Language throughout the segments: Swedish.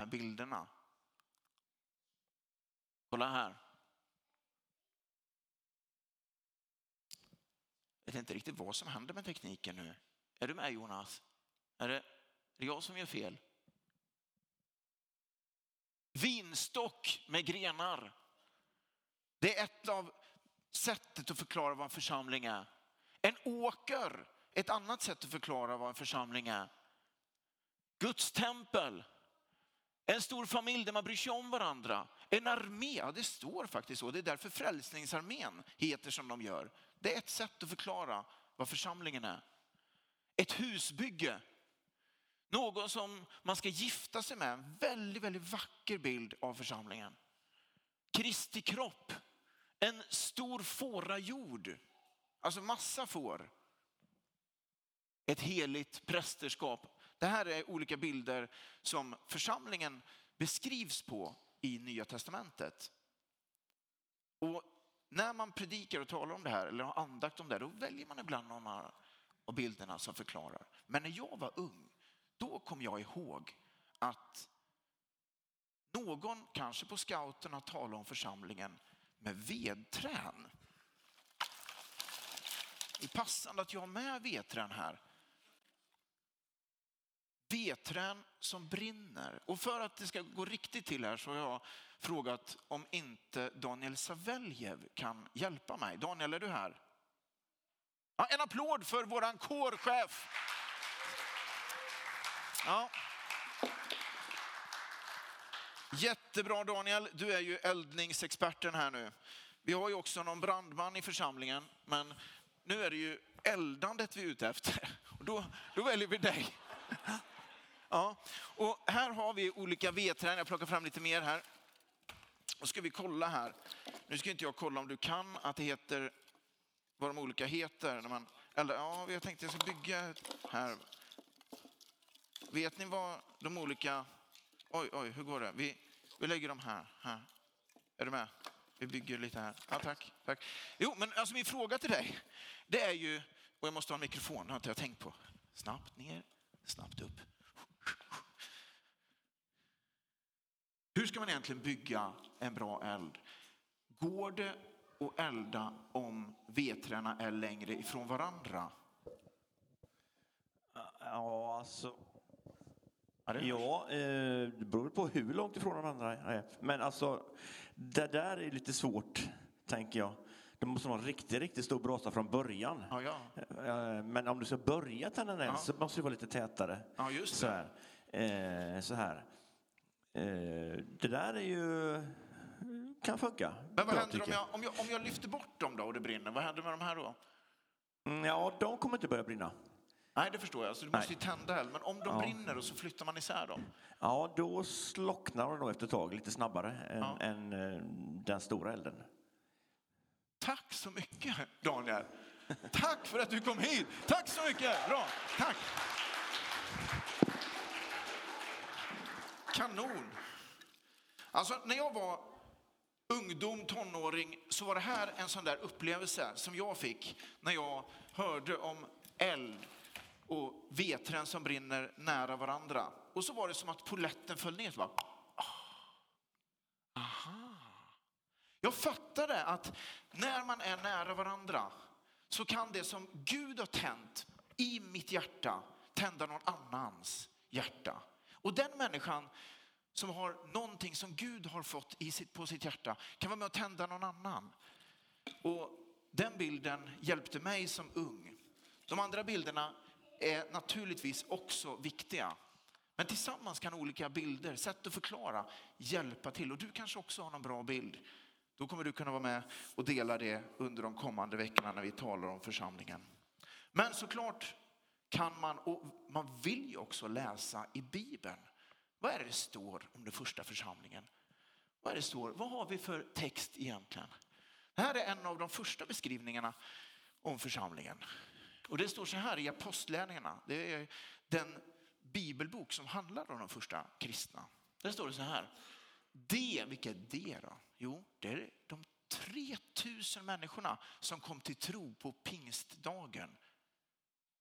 här bilderna. Kolla här. Jag vet inte riktigt vad som händer med tekniken nu. Är du med, Jonas? Är det jag som gör fel? Vinstock med grenar. Det är ett av sättet att förklara vad en församling är. En åker, ett annat sätt att förklara vad en församling är. Guds tempel. En stor familj där man bryr sig om varandra. En armé, ja, det står faktiskt så. Det är därför Frälsningsarmén heter som de gör. Det är ett sätt att förklara vad församlingen är. Ett husbygge. Någon som man ska gifta sig med. En väldigt, väldigt vacker bild av församlingen. Kristi kropp. En stor fårajord. Alltså massa får. Ett heligt prästerskap. Det här är olika bilder som församlingen beskrivs på i Nya testamentet. Och när man predikar och talar om det här eller har andakt om det, då väljer man ibland några av bilderna som förklarar. Men när jag var ung, då kom jag ihåg att någon kanske på scouterna talade om församlingen med vedträn. Det är passande att jag har med vedträn här. Vedträn som brinner. Och för att det ska gå riktigt till här så har jag frågat om inte Daniel Saveljev kan hjälpa mig. Daniel, är du här? Ja, en applåd för våran kårchef. Ja. Jättebra Daniel, du är ju eldningsexperten här nu. Vi har ju också någon brandman i församlingen, men nu är det ju eldandet vi är ute efter. Och då väljer vi dig. Ja, och här har vi olika vedträn. Jag plockar fram lite mer här. Och ska vi kolla här. Nu ska inte jag kolla om du kan att det heter, vad de olika heter. När man, eller, ja, jag tänkte jag ska bygga här. Vet ni vad de olika... Oj, hur går det? Vi lägger dem här. Är du med? Vi bygger lite här. Ja, tack. Jo, men alltså min fråga till dig, det är ju... Och jag måste ha en mikrofon, det har inte jag tänkt på. Snabbt ner, snabbt upp. Hur ska man egentligen bygga en bra eld? Går det att elda om vedträna är längre ifrån varandra? Ja, alltså... Ja, det beror på hur långt ifrån varandra är. Men alltså, det där är lite svårt, tänker jag. Det måste vara en riktigt stor brasa från början. Ja. Men om du ska börja tända den så måste det vara lite tätare. Ja, just det. Så här. Det där är ju... kan funka. Men vad händer om jag lyfter bort dem då och det brinner? Vad händer med de här då? Ja, de kommer inte börja brinna. Nej, det förstår jag. Så du måste ju tända eld. Men om de brinner och så flyttar man isär dem? Ja, då slocknar de då efter ett tag lite snabbare än den stora elden. Tack så mycket, Daniel. Tack för att du kom hit. Tack så mycket. Bra, tack. Kanon. Alltså, när jag var ungdom, tonåring, så var det här en sån där upplevelse som jag fick när jag hörde om eld och vedträn som brinner nära varandra. Och så var det som att poletten föll ner. Bara, aha. Jag fattade att när man är nära varandra så kan det som Gud har tänt i mitt hjärta tända någon annans hjärta. Och den människan som har någonting som Gud har fått på sitt hjärta kan vara med och tända någon annan. Och den bilden hjälpte mig som ung. De andra bilderna är naturligtvis också viktiga. Men tillsammans kan olika bilder, sätt att förklara, hjälpa till. Och du kanske också har någon bra bild. Då kommer du kunna vara med och dela det under de kommande veckorna när vi talar om församlingen. Men såklart kan man, och man vill ju också läsa i Bibeln. Vad är det står om den första församlingen? Vad är det står? Vad har vi för text egentligen? Det här är en av de första beskrivningarna om församlingen. Och det står så här i Apostlagärningarna. Det är den bibelbok som handlar om de första kristna. Där står det så här. Vilka är det då? Jo, det är de 3000 människorna som kom till tro på pingstdagen.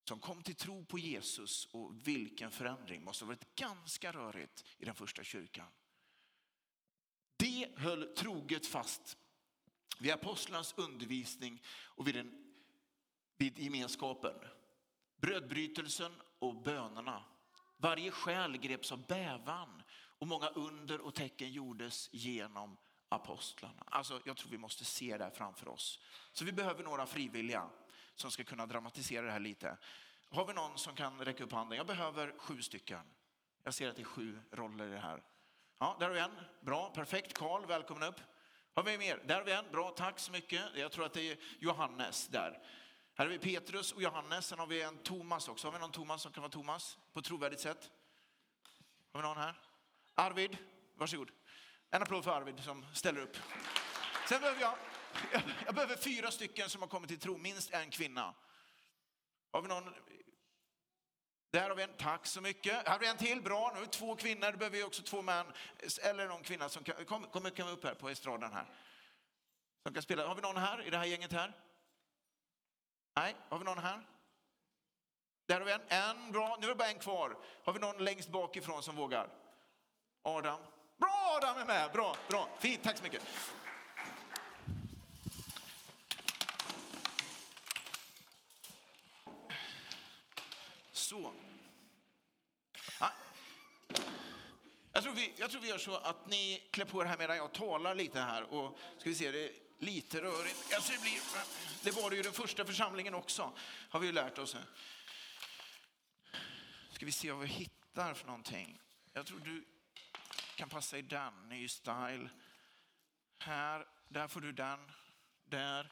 som kom till tro på Jesus, och vilken förändring, måste ha varit ganska rörigt i den första kyrkan. Det höll troget fast vid apostlarnas undervisning och vid gemenskapen, brödbrytelsen och bönerna. Varje själ greps av bävan och många under och tecken gjordes genom apostlarna. Alltså, jag tror vi måste se det här framför oss. Så vi behöver några frivilliga som ska kunna dramatisera det här lite. Har vi någon som kan räcka upp handen? Jag behöver 7 stycken. Jag ser att det är 7 roller i det här. Ja, där har vi en. Bra, perfekt. Karl, välkommen upp. Har vi mer? Där har vi en. Bra, tack så mycket. Jag tror att det är Johannes där. Här har vi Petrus och Johannes. Sen har vi en Thomas också. Har vi någon Thomas som kan vara Thomas på ett trovärdigt sätt? Har vi någon här? Arvid, varsågod. En applåd för Arvid som ställer upp. Sen behöver jag behöver 4 stycken som har kommit till tro. Minst en kvinna. Har vi någon? Där har vi en. Tack så mycket. Här har vi en till. Bra. Nu är 2 kvinnor. Då behöver vi också 2 män. Eller någon kvinna som kan upp här på estraden här. Som kan spela. Har vi någon här i det här gänget här? Nej. Har vi någon här? Där har vi en. Bra. Nu är det bara en kvar. Har vi någon längst bakifrån som vågar? Adam. Bra, Adam är med. Bra. Fint. Tack så mycket. Så. Ja. Jag tror vi gör så att ni klär på er här medan jag talar lite här. Och ska vi se, det är lite rörigt. Alltså det var det ju den första församlingen också, har vi ju lärt oss. Ska vi se vad vi hittar för någonting. Jag tror du kan passa i den. Ny style. Här, där får du den. Där.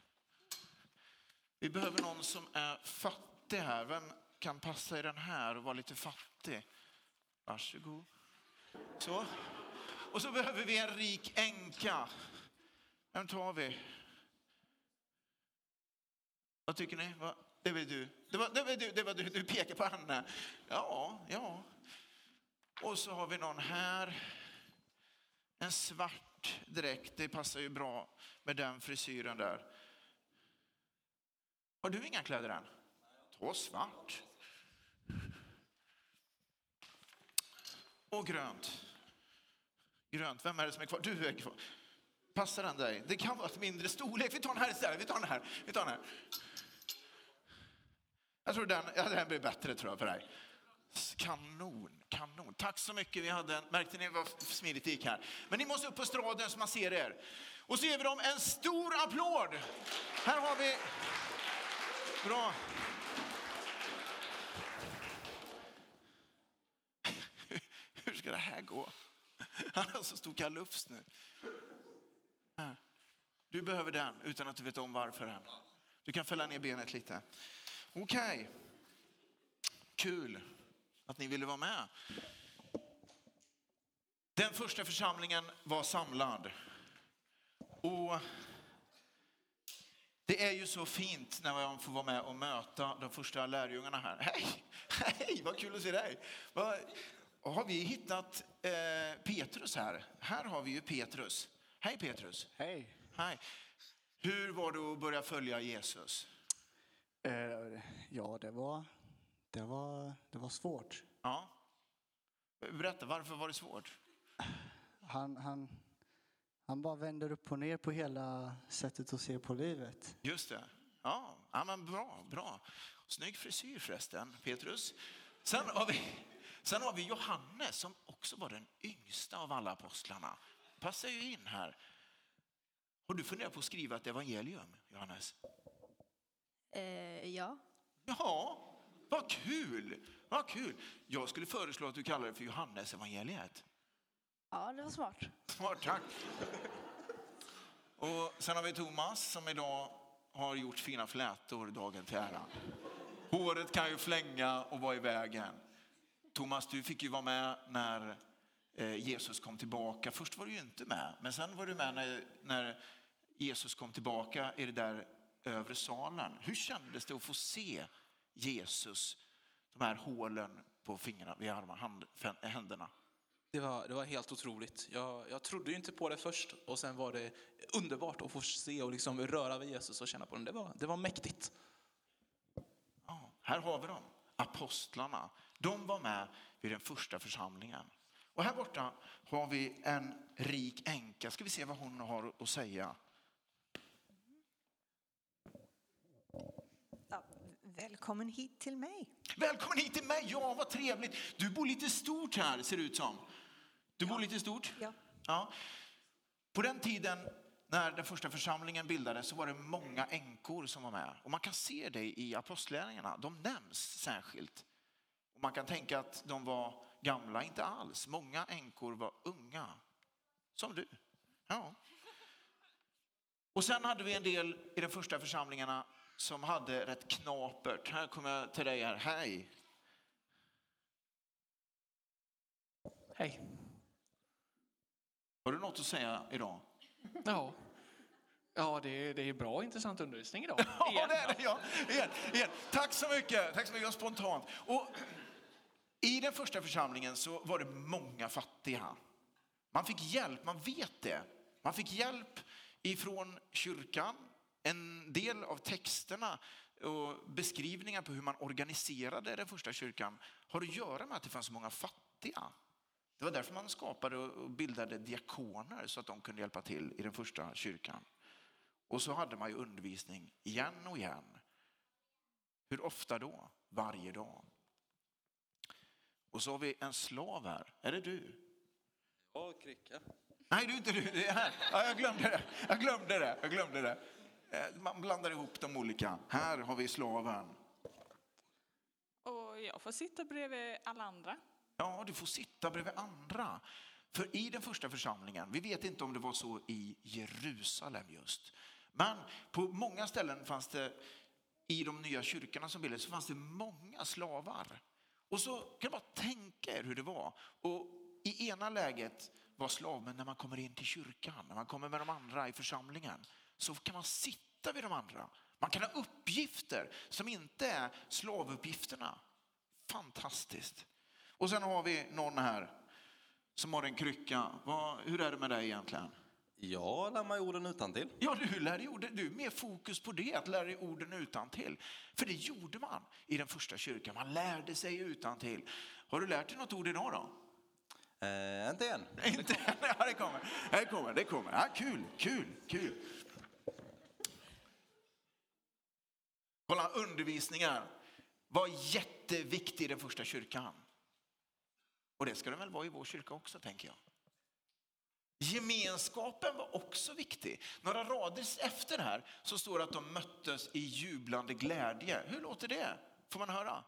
Vi behöver någon som är fattig här. Vem kan passa i den här och vara lite fattig? Varsågod. Så. Och så behöver vi en rik änka. Vem tar vi? Vad tycker ni? Det var du. Det var du. Du pekar på henne. Ja. Och så har vi någon här. En svart dräkt. Det passar ju bra med den frisyren där. Har du inga kläder än? Ta svart. Och grönt. Grönt. Vem är det som är kvar? Du är kvar. Passar den dig? Det kan vara ett mindre storlek. Vi tar den här istället. Vi tar den här. Jag tror den blir bättre, tror jag, för dig. Kanon. Tack så mycket. Märkte ni vad smidigt det gick här? Men ni måste upp på straden så man ser er. Och så ger vi dem en stor applåd. Här har vi... Bra. Hur ska det här gå? Han har så stor kalufs nu. Du behöver den utan att du vet om varför än. Du kan fälla ner benet lite. Okej. Kul att ni ville vara med. Den första församlingen var samlad. Och det är ju så fint när man får vara med och möta de första lärjungarna här. Hej, vad kul att se dig. Har vi hittat Petrus här? Här har vi ju Petrus. Hej Petrus. Hej. Hej. Hur var det att börja följa Jesus? Ja, det var svårt. Ja. Berätta, varför var det svårt? Han bara vänder upp och ner på hela sättet att se på livet. Just det. Ja, men bra. Snygg frisyr förresten, Petrus. Sen har vi Johannes som också var den yngsta av alla apostlarna. Passar ju in här. Har du funderat på att skriva ett evangelium, Johannes? Ja. Ja, vad kul. Jag skulle föreslå att du kallar det för Johannes evangeliet. Ja, det var smart. Smart, tack. Och sen har vi Thomas som idag har gjort fina flätor dagen till ära. Håret kan ju flänga och vara i vägen. Thomas, du fick ju vara med när Jesus kom tillbaka. Först var du ju inte med, men sen var du med när Jesus kom tillbaka i det där övre salen. Hur kändes det att få se Jesus, de här hålen på fingrarna, vid händerna? Det var helt otroligt. Jag trodde ju inte på det först och sen var det underbart att få se och liksom röra vid Jesus och känna på den. Det var mäktigt. Ja. Här har vi dem, apostlarna. De var med vid den första församlingen. Och här borta har vi en rik änka. Ska vi se vad hon har att säga. Ja, välkommen hit till mig. Välkommen hit till mig, ja vad trevligt. Du bor lite stort här ser det ut som. Du bor lite stort? Ja. Ja. På den tiden när den första församlingen bildades så var det många änkor som var med. Och man kan se det i apostlärningarna, de nämns särskilt. Och man kan tänka att de var gamla, inte alls. Många änkor var unga, som du. Ja. Och sen hade vi en del i de första församlingarna som hade rätt knapert. Här kommer jag till dig här, hej. Hej. Har du något att säga idag? Ja, det är bra intressant undervisning idag. Ja, det är det. Ja. Igen. Tack så mycket. Tack så mycket, spontant. Och i den första församlingen så var det många fattiga. Man fick hjälp, man vet det. Man fick hjälp ifrån kyrkan. En del av texterna och beskrivningar på hur man organiserade den första kyrkan har att göra med att det fanns så många fattiga. Det var därför man skapade och bildade diakoner så att de kunde hjälpa till i den första kyrkan. Och så hade man ju undervisning igen och igen. Hur ofta då? Varje dag. Och så har vi en slav här. Är det du? Ja, Kricka. Nej, du är inte du. Det är här. Ja, jag glömde det. Man blandar ihop de olika. Här har vi slaven. Och jag får sitta bredvid alla andra. Ja, du får sitta bredvid andra. För i den första församlingen, vi vet inte om det var så i Jerusalem just. Men på många ställen fanns det, i de nya kyrkorna som bildades, så fanns det många slavar. Och så kan jag bara tänka er hur det var. Och i ena läget var slaven när man kommer in till kyrkan, när man kommer med de andra i församlingen, så kan man sitta vid de andra. Man kan ha uppgifter som inte är slavuppgifterna. Fantastiskt. Och sen har vi någon här som har en krycka. Hur är det med dig egentligen? Jag lär mig orden utantill. Ja, du lär dig orden. Du är mer fokus på det, att lära dig orden utantill. För det gjorde man i den första kyrkan. Man lärde sig utantill. Har du lärt dig något ord idag då? Inte än. Inte än. Ja, det kommer. Ja, kul. Kolla, undervisningar var jätteviktig i den första kyrkan. Och det ska det väl vara i vår kyrka också, tänker jag. Gemenskapen var också viktig. Några rader efter det här så står det att de möttes i jublande glädje. Hur låter det? Får man höra?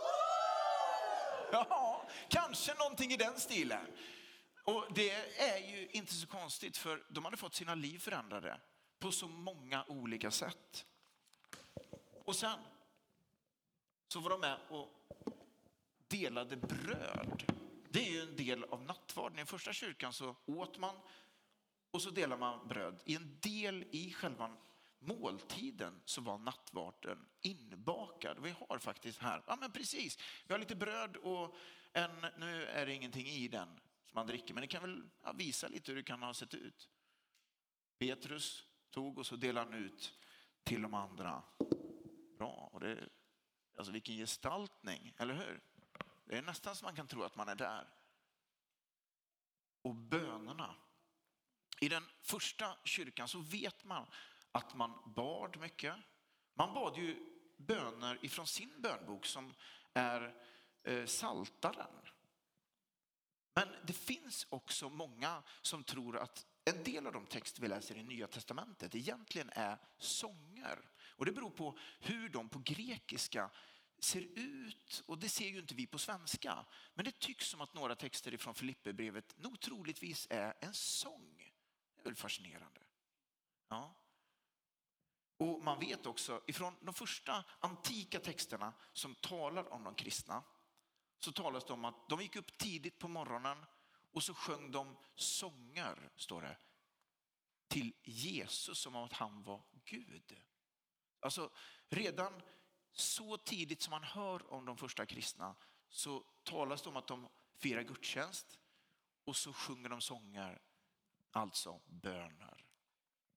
Ja, kanske någonting i den stilen. Och det är ju inte så konstigt, för de hade fått sina liv förändrade på så många olika sätt. Och sen så var de med och delade bröd. Det är ju en del av nattvarden. I den första kyrkan så åt man och så delade man bröd. I en del i själva måltiden så var nattvarden inbakad. Vi har faktiskt här, ja men precis, vi har lite bröd och nu är det ingenting i den som man dricker. Men det kan väl visa lite hur det kan ha sett ut. Petrus tog och så delade han ut till de andra. Bra, och det, alltså vilken gestaltning, eller hur? Det är nästan som man kan tro att man är där. Och bönerna. I den första kyrkan så vet man att man bad mycket. Man bad ju böner ifrån sin bönbok som är Saltaren. Men det finns också många som tror att en del av de texter vi läser i Nya testamentet egentligen är sånger. Och det beror på hur de på grekiska ser ut, och det ser ju inte vi på svenska. Men det tycks som att några texter från Filipperbrevet nog troligtvis är en sång. Det är väl fascinerande. Ja. Och man vet också ifrån de första antika texterna som talar om de kristna, så talas det om att de gick upp tidigt på morgonen och så sjöng de sånger, står det, till Jesus som om att han var Gud. Alltså redan så tidigt som man hör om de första kristna så talas det om att de firar gudstjänst och så sjunger de sånger, alltså böner.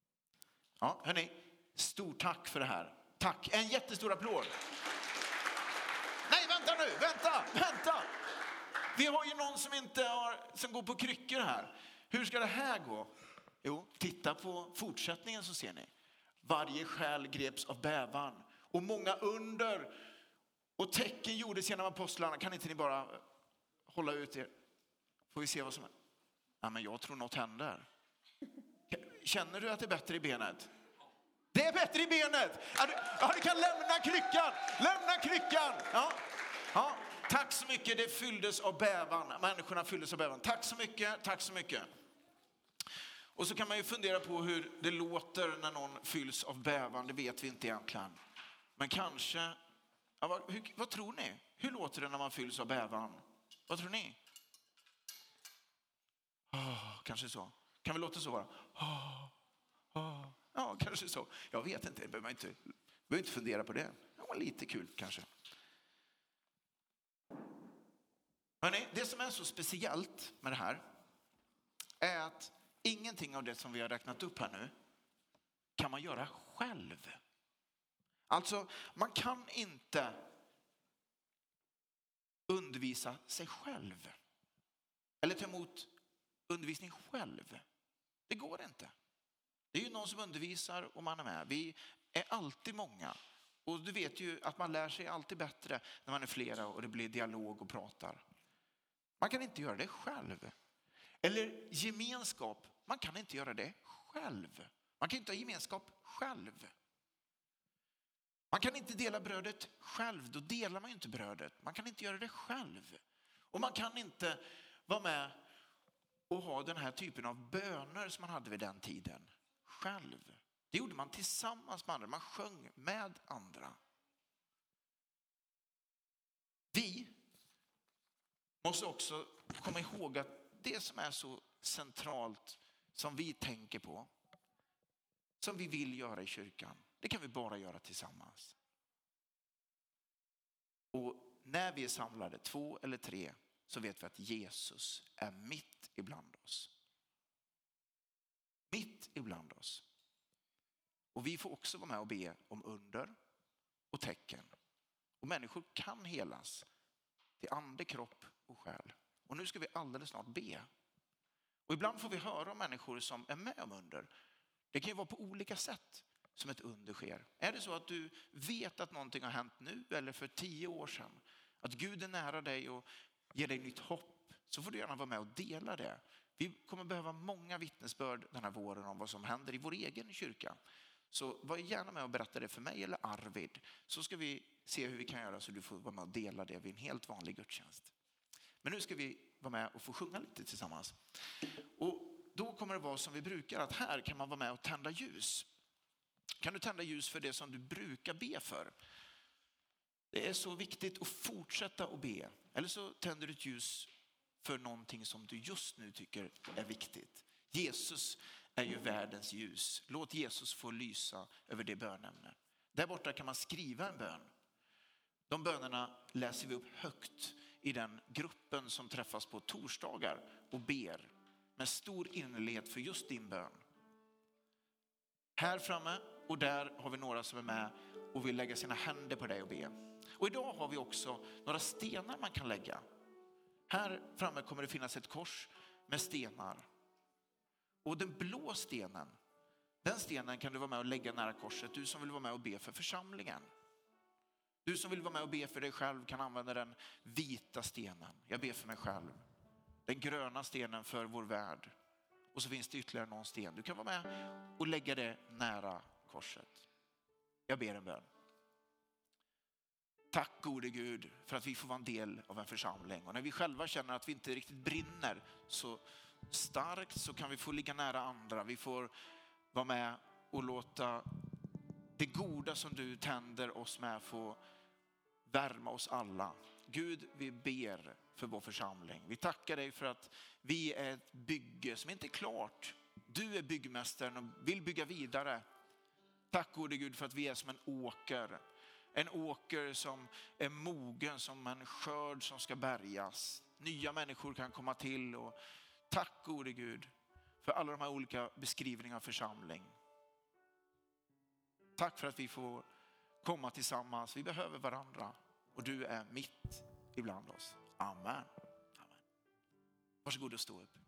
Ja, hörni, stort tack för det här. Tack, en jättestor applåd. nu, vänta. Vi har ju någon som går på kryckor här. Hur ska det här gå? Jo, titta på fortsättningen så ser ni. Varje själ greps av bävan. Och många under och tecken gjordes genom apostlarna. Kan inte ni bara hålla ut er? Får vi se vad som är. Ja, men jag tror något händer. Känner du att det är bättre i benet? Det är bättre i benet. Ja, du kan lämna kryckan. Ja, tack så mycket. Det fylldes av bävan. Människorna fylldes av bävan. Tack så mycket. Och så kan man ju fundera på hur det låter när någon fylls av bävan. Det vet vi inte egentligen. Men kanske... Ja, vad tror ni? Hur låter det när man fylls av bävan? Vad tror ni? Kanske så. Kan vi låta så bara? Ja, kanske så. Jag vet inte. Jag behöver inte fundera på det. Det var lite kul kanske. Hörrni, det som är så speciellt med det här är att ingenting av det som vi har räknat upp här nu kan man göra själv. Alltså, man kan inte undervisa sig själv. Eller ta emot undervisning själv. Det går inte. Det är ju någon som undervisar och man är med. Vi är alltid många. Och du vet ju att man lär sig alltid bättre när man är flera och det blir dialog och pratar. Man kan inte göra det själv. Eller gemenskap. Man kan inte göra det själv. Man kan inte ha gemenskap själv. Man kan inte dela brödet själv. Då delar man ju inte brödet. Man kan inte göra det själv. Och man kan inte vara med och ha den här typen av böner som man hade vid den tiden själv. Det gjorde man tillsammans med andra. Man sjöng med andra. Vi måste också komma ihåg att det som är så centralt som vi tänker på, som vi vill göra i kyrkan, det kan vi bara göra tillsammans. Och när vi är samlade 2 eller 3 så vet vi att Jesus är mitt ibland oss. Mitt ibland oss. Och vi får också vara med och be om under och tecken. Och människor kan helas till ande, kropp och själ. Och nu ska vi alldeles snart be. Och ibland får vi höra om människor som är med om under. Det kan ju vara på olika sätt som ett under sker. Är det så att du vet att någonting har hänt nu eller för 10 år sedan, att Gud är nära dig och ger dig nytt hopp, så får du gärna vara med och dela det. Vi kommer behöva många vittnesbörd den här våren om vad som händer i vår egen kyrka. Så var gärna med och berätta det för mig eller Arvid, så ska vi se hur vi kan göra så du får vara med och dela det vid en helt vanlig gudstjänst. Men nu ska vi vara med och få sjunga lite tillsammans. Och då kommer det vara som vi brukar, att här kan man vara med och tända ljus. Kan du tända ljus för det som du brukar be för? Det är så viktigt att fortsätta att be. Eller så tänder du ett ljus för någonting som du just nu tycker är viktigt. Jesus är ju världens ljus. Låt Jesus få lysa över det bönämnet. Där borta kan man skriva en bön. De bönerna läser vi upp högt i den gruppen som träffas på torsdagar och ber med stor innerlighet för just din bön. Här framme och där har vi några som är med och vill lägga sina händer på dig och be. Och idag har vi också några stenar man kan lägga. Här framme kommer det finnas ett kors med stenar. Och den blå stenen, den stenen kan du vara med och lägga nära korset. Du som vill vara med och be för församlingen. Du som vill vara med och be för dig själv kan använda den vita stenen. Jag ber för mig själv. Den gröna stenen för vår värld. Och så finns det ytterligare någon sten. Du kan vara med och lägga det nära korset. Jag ber en bön. Tack gode Gud för att vi får vara en del av en församling. Och när vi själva känner att vi inte riktigt brinner så starkt så kan vi få ligga nära andra. Vi får vara med och låta det goda som du tänder oss med få värma oss alla. Gud, vi ber för vår församling. Vi tackar dig för att vi är ett bygge som inte är klart. Du är byggmästaren och vill bygga vidare. Tack gode Gud för att vi är som en åker. En åker som är mogen som en skörd som ska bärgas. Nya människor kan komma till. Och tack gode Gud för alla de här olika beskrivningarna av församling. Tack för att vi får komma tillsammans. Vi behöver varandra och du är mitt ibland oss. Amen. Amen. Varsågod och stå upp.